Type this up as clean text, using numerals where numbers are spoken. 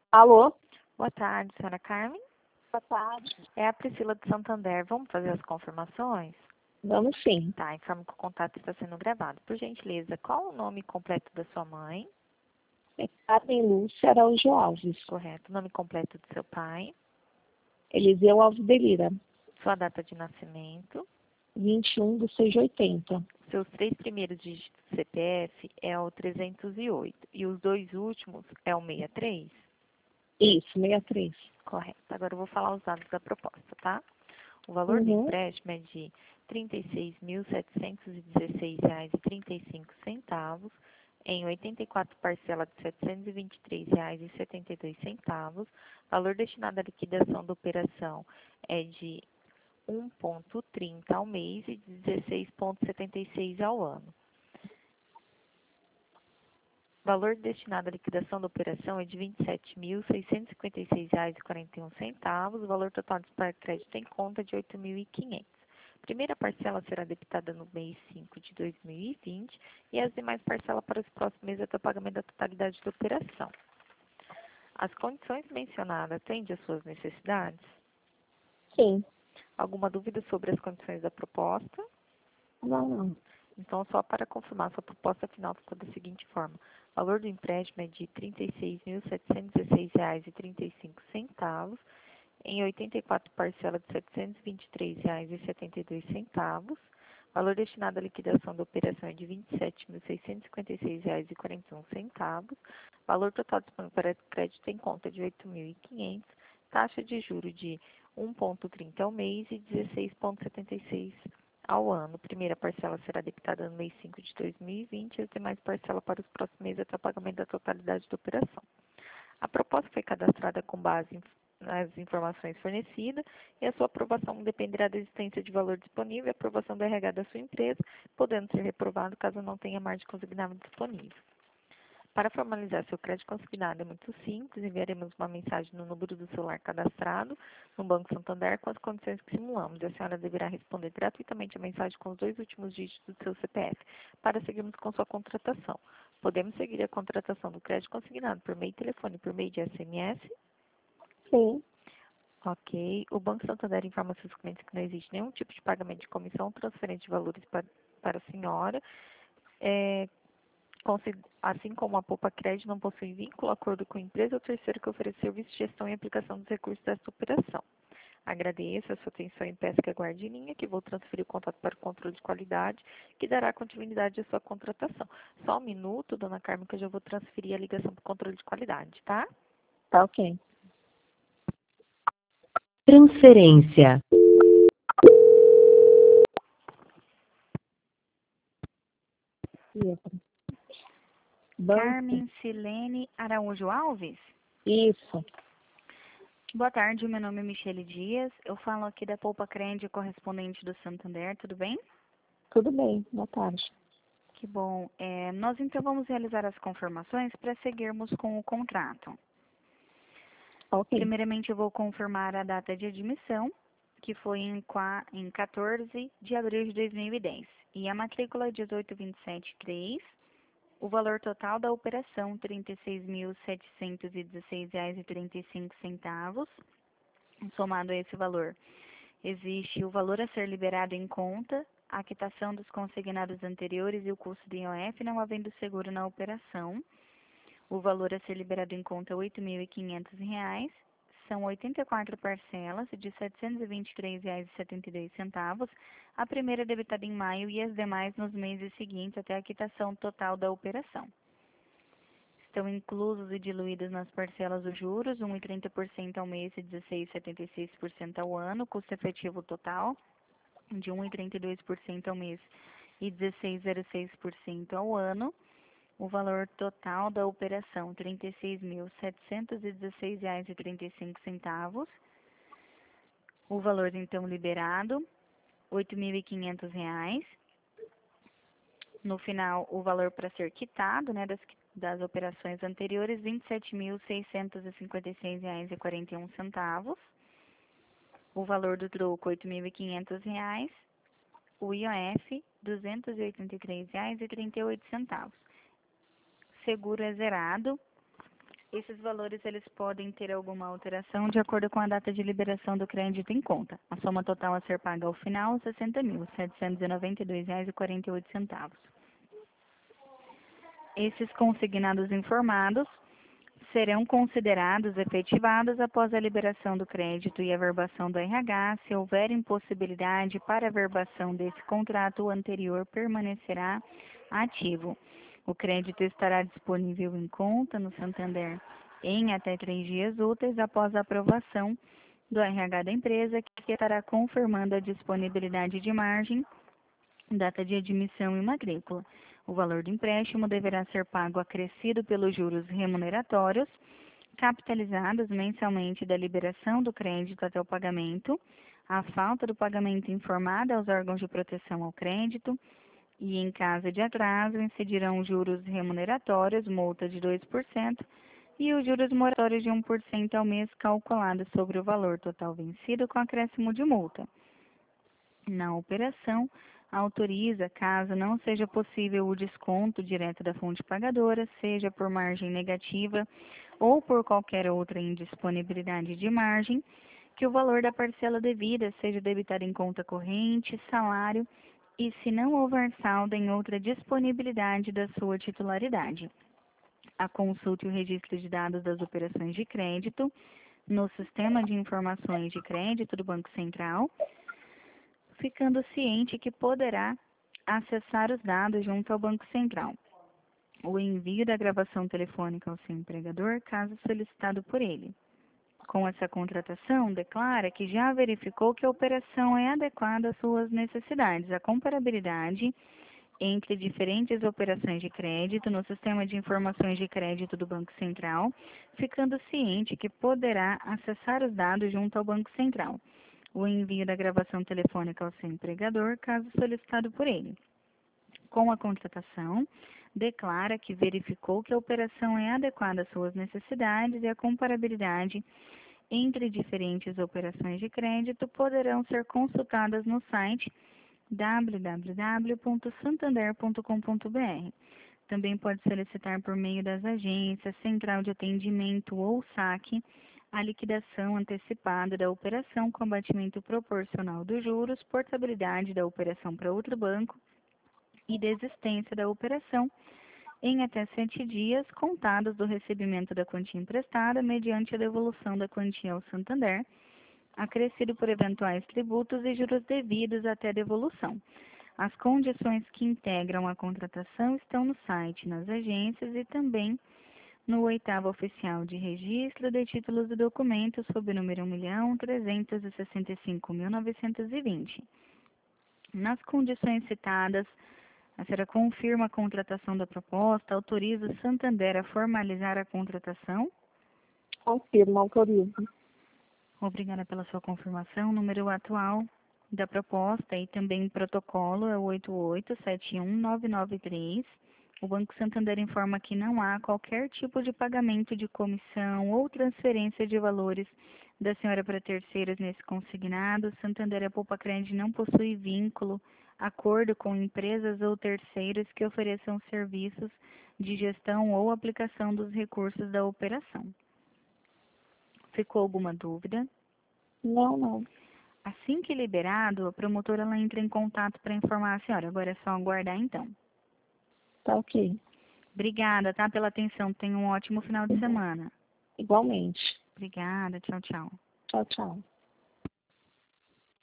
Alô? Boa tarde, senhora Carmen. Boa tarde. É a Priscila de Santander. Vamos fazer as confirmações? Vamos sim. Tá, informo que o contato está sendo gravado. Por gentileza, qual o nome completo da sua mãe? É Carmen Lúcia Araújo Alves. Correto. Nome completo do seu pai? Eliseu Alves de Lira. Sua data de nascimento? 21/6/80. Seus 3 primeiros dígitos do CPF é o 308 e os 2 últimos é o 63? Isso, 63. Correto. Agora eu vou falar os dados da proposta, tá? O valor do Uhum. empréstimo é de R$ 36.716,35 em 84 parcelas de R$ 723,72. Valor destinado à liquidação da operação é de 1,30 ao mês e 16,76 ao ano. Valor destinado à liquidação da operação é de R$ 27.656,41. O valor total de crédito em conta é de R$ 8.500. Primeira parcela será debitada no mês 5 de 2020 e as demais parcelas para os próximos meses até o pagamento da totalidade da operação. As condições mencionadas atendem às suas necessidades? Sim. Alguma dúvida sobre as condições da proposta? Não. Então, só para confirmar, sua proposta final ficou da seguinte forma. O valor do empréstimo é de R$ 36.716,35 em 84 parcelas de R$ 723,72. Valor destinado à liquidação da operação é de R$ 27.656,41. Valor total disponível para crédito em conta de R$ 8.500. Taxa de juros de 1,30 ao mês e 16,76 ao ano. Primeira parcela será debitada no mês 5 de 2020 e as demais parcelas para os próximos meses até o pagamento da totalidade da operação. A proposta foi cadastrada com base nas informações fornecidas e a sua aprovação dependerá da existência de valor disponível e aprovação do RH da sua empresa, podendo ser reprovado caso não tenha margem consignável disponível. Para formalizar seu crédito consignado é muito simples, enviaremos uma mensagem no número do celular cadastrado no Banco Santander com as condições que simulamos e a senhora deverá responder gratuitamente a mensagem com os 2 últimos dígitos do seu CPF para seguirmos com sua contratação. Podemos seguir a contratação do crédito consignado por meio de telefone e por meio de SMS? Sim. Ok. O Banco Santander informa seus clientes que não existe nenhum tipo de pagamento de comissão ou transferência de valores para a senhora. Assim como a Poupa Crédito não possui vínculo, acordo com a empresa ou terceiro que ofereça serviço de gestão e aplicação dos recursos desta operação. Agradeço a sua atenção e peço que aguarde em linha, que vou transferir o contato para o controle de qualidade, que dará continuidade à sua contratação. Só um minuto, dona Carmen, que eu já vou transferir a ligação para o controle de qualidade, tá? Tá ok. Transferência. Banco. Carmen Silene Araújo Alves? Isso. Boa tarde, meu nome é Michele Dias. Eu falo aqui da Poupa Crédito, correspondente do Santander, tudo bem? Tudo bem. Boa tarde. Que bom. Nós então vamos realizar as confirmações para seguirmos com o contrato. Ok. Primeiramente, eu vou confirmar a data de admissão, que foi em 14 de abril de 2010. E a matrícula 18273. O valor total da operação, R$ 36.716,35. Somado a esse valor, existe o valor a ser liberado em conta, a quitação dos consignados anteriores e o custo do IOF, não havendo seguro na operação. O valor a ser liberado em conta é R$ 8.500. São 84 parcelas de R$ 723,72. A primeira debitada em maio e as demais nos meses seguintes até a quitação total da operação. Estão inclusos e diluídos nas parcelas os juros, 1,30% ao mês e 16,76% ao ano, custo efetivo total de 1,32% ao mês e 16,06% ao ano. O valor total da operação, R$ 36.716,35. O valor, então, liberado, R$ 8.500. No final, o valor para ser quitado, né, das operações anteriores, R$ 27.656,41. O valor do troco, R$ 8.500. O IOF, R$ 283,38. Seguro é zerado. Esses valores eles podem ter alguma alteração de acordo com a data de liberação do crédito em conta. A soma total a ser paga ao final, R$ 60.792,48. Esses consignados informados serão considerados efetivados após a liberação do crédito e a verbação do RH. Se houver impossibilidade para a verbação desse contrato, o anterior permanecerá ativo. O crédito estará disponível em conta no Santander em até 3 dias úteis após a aprovação do RH da empresa, que estará confirmando a disponibilidade de margem, data de admissão e matrícula. O valor do empréstimo deverá ser pago acrescido pelos juros remuneratórios, capitalizados mensalmente da liberação do crédito até o pagamento, a falta do pagamento informada aos órgãos de proteção ao crédito, e, em caso de atraso, incidirão juros remuneratórios, multa de 2%, e os juros moratórios de 1% ao mês calculados sobre o valor total vencido com acréscimo de multa. Na operação, autoriza, caso não seja possível o desconto direto da fonte pagadora, seja por margem negativa ou por qualquer outra indisponibilidade de margem, que o valor da parcela devida seja debitado em conta corrente, salário, e se não houver saldo em outra disponibilidade da sua titularidade. A consulte o registro de dados das operações de crédito no Sistema de Informações de Crédito do Banco Central, ficando ciente que poderá acessar os dados junto ao Banco Central. O envio da gravação telefônica ao seu empregador, caso solicitado por ele. Com essa contratação, declara que já verificou que a operação é adequada às suas necessidades. A comparabilidade entre diferentes operações de crédito no Sistema de Informações de Crédito do Banco Central, ficando ciente que poderá acessar os dados junto ao Banco Central. O envio da gravação telefônica ao seu empregador, caso solicitado por ele. Com a contratação, declara que verificou que a operação é adequada às suas necessidades e a comparabilidade entre diferentes operações de crédito poderão ser consultadas no site www.santander.com.br. Também pode solicitar por meio das agências, central de atendimento ou saque a liquidação antecipada da operação com abatimento proporcional dos juros, portabilidade da operação para outro banco e desistência da operação em até 7 dias contados do recebimento da quantia emprestada, mediante a devolução da quantia ao Santander, acrescido por eventuais tributos e juros devidos até a devolução. As condições que integram a contratação estão no site, nas agências e também no 8º Oficial de Registro de Títulos e Documentos, sob o número 1.365.920. Nas condições citadas, a senhora confirma a contratação da proposta, autoriza o Santander a formalizar a contratação? Confirmo, autorizo. Obrigada pela sua confirmação. O número atual da proposta e também protocolo é o 8871993. O Banco Santander informa que não há qualquer tipo de pagamento de comissão ou transferência de valores da senhora para terceiros nesse consignado. Santander a Poupa Crédito não possui vínculo, acordo com empresas ou terceiros que ofereçam serviços de gestão ou aplicação dos recursos da operação. Ficou alguma dúvida? Não. Assim que liberado, a promotora ela entra em contato para informar a senhora. Agora é só aguardar então. Tá ok. Obrigada, tá, pela atenção. Tenha um ótimo final de semana. Igualmente. Obrigada, tchau, tchau. Tchau, tchau.